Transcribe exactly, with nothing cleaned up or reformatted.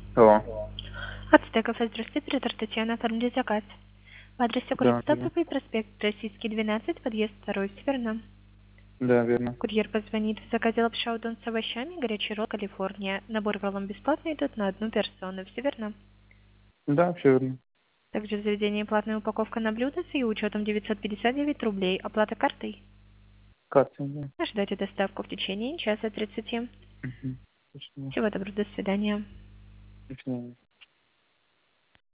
Алло. Ацтеков, здравствуйте, оператор Татьяна, оформили заказ. В адресе Да, улица верно. Топовый, проспект Российский, двенадцать, подъезд второй, верно? Да, верно. Курьер позвонит. В заказе лапша удон с овощами, горячий ролл, Калифорния. Набор роллом бесплатно идет на одну персону, все верно? Да, все верно. Также в заведении платная упаковка на блюдо с ее учетом девятьсот пятьдесят девять рублей. Оплата картой. Карта, да. Ожидайте доставку в течение часа тридцати. Угу. Точно. Всего доброго, до свидания. До свидания.